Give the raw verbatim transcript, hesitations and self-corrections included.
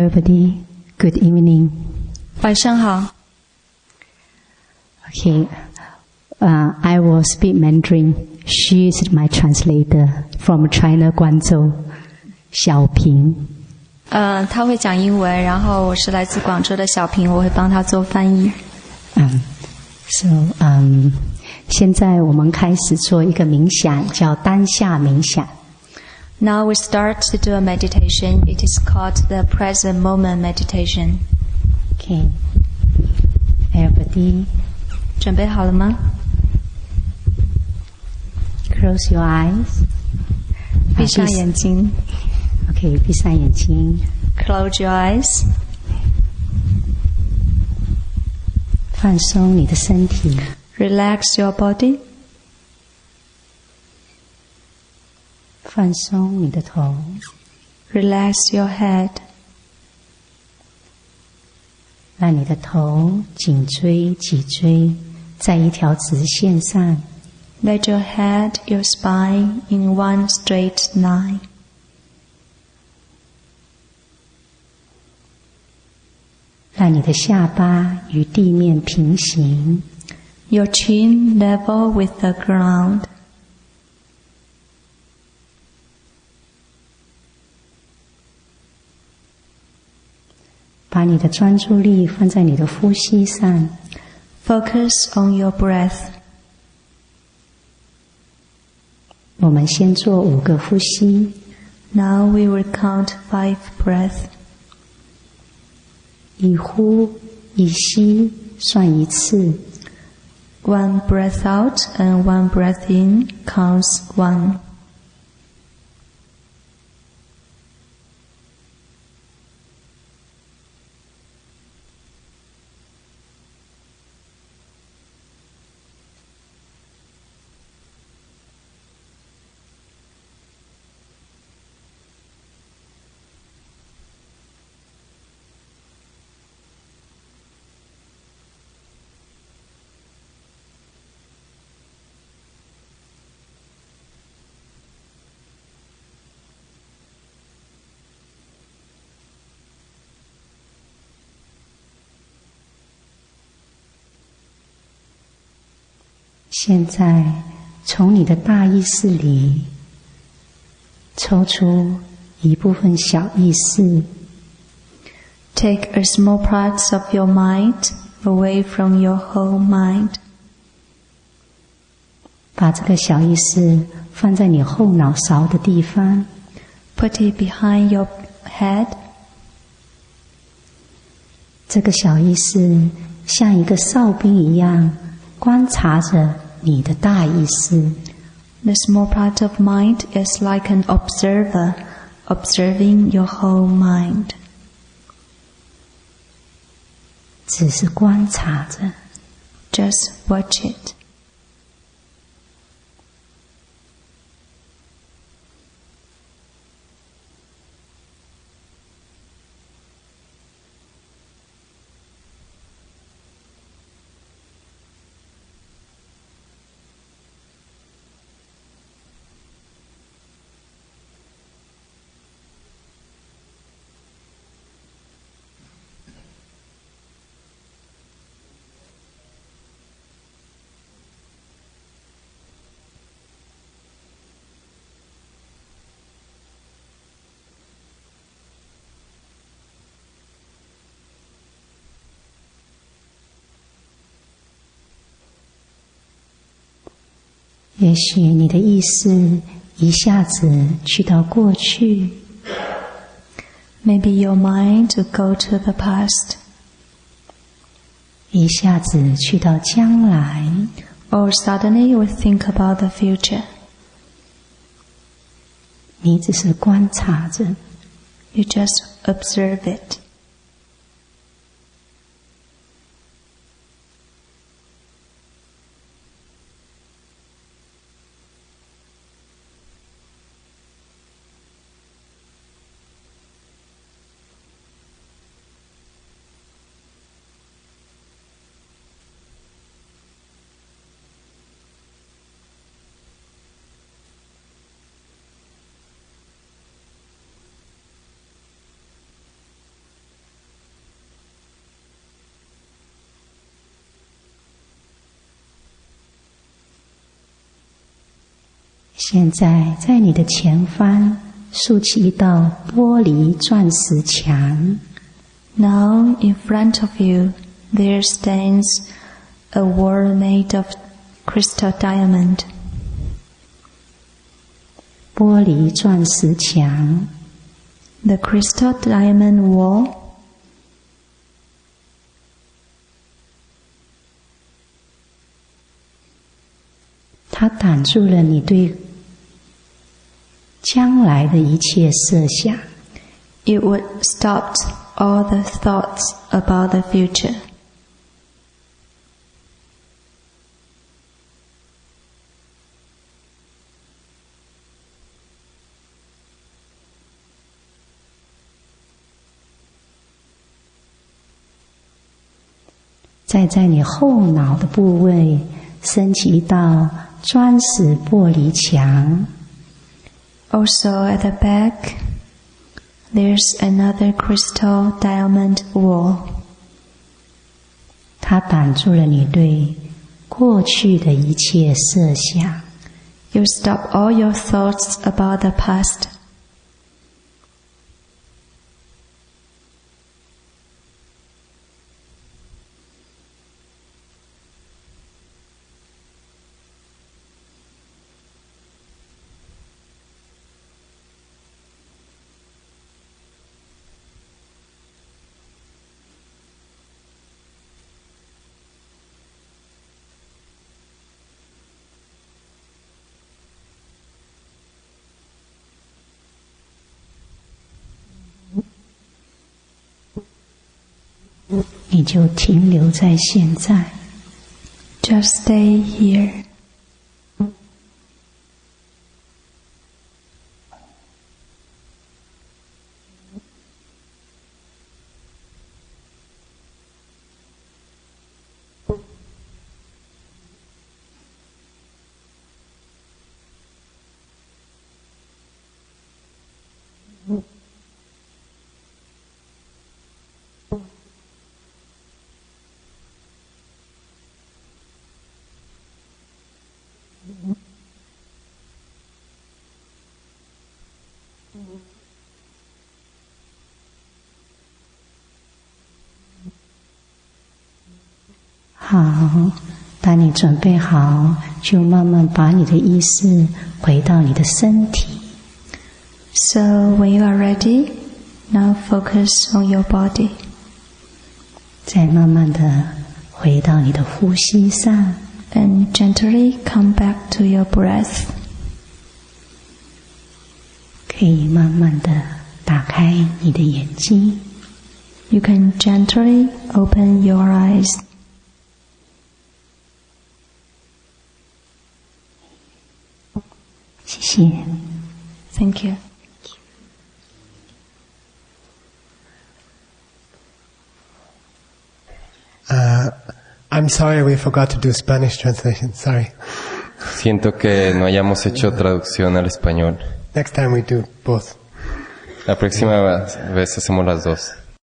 everybody. Good evening. 晚上好。 Okay, uh, I will speak Mandarin. She is my translator from China, Guangzhou, Xiaoping. 呃，他会讲英文，然后我是来自广州的小平，我会帮他做翻译。 Um, so, um, 现在我们开始做一个冥想，叫当下冥想。 Now we start to do a meditation. It is called the present moment meditation. Okay, everybody, 准备好了吗？ close your eyes. 闭上眼睛。 Okay, 闭上眼睛。 Close your eyes. 放松你的身体。 Relax your body. 放松你的头。 Relax your head. 让你的头、颈椎、脊椎在一条直线上。 Let your head, your spine in one straight line. 让你的下巴与地面平行。 Your chin level with the ground. 把你的专注力放在你的呼吸上。 Focus on your breath. 我们先做五个呼吸。 Now we will count five breaths. 一呼一吸算一次。 One breath out and one breath in counts one. 现在从你的大意识里抽出一部分小意识。 Take a small part of your mind away from your whole mind. 把这个小意识放在你后脑勺的地方。 Put it behind your head. 这个小意识像一个哨兵一样观察着你的大意识。 The small part of mind is like an observer, observing your whole mind. 只是观察着。 Just watch it. 也许你的意识一下子去到过去。 Maybe your mind will go to the past. 一下子去到将来。 Or suddenly you will think about the future. 你只是观察着。 You just observe it. 现在在你的前方竖起一道玻璃钻石墙。 Now in front of you there stands a wall made of crystal diamond. 玻璃钻石墙。 The crystal diamond wall. 它挡住了你对将来的一切设想。 It would stop all the thoughts about the future. 再在你后脑的部位升起一道砖石玻璃墙。 Also at the back, there's another crystal diamond wall. 它挡住了你对过去的一切设想。 You stop all your thoughts about the past. 你就停留在现在。 Just stay here. Mm-hmm. 好，当你准备好，就慢慢把你的意识回到你的身体。 So when you are ready, now focus on your body. 再慢慢的回到你的呼吸上。 And gently come back to your breath. 可以慢慢的打开你的眼睛。 You can gently open your eyes. 谢谢。 Thank you. Uh, I'm sorry we forgot to do Spanish translation. Sorry. Siento que no hayamos hecho traducción al español. Next time we do both. La próxima vez hacemos las dos.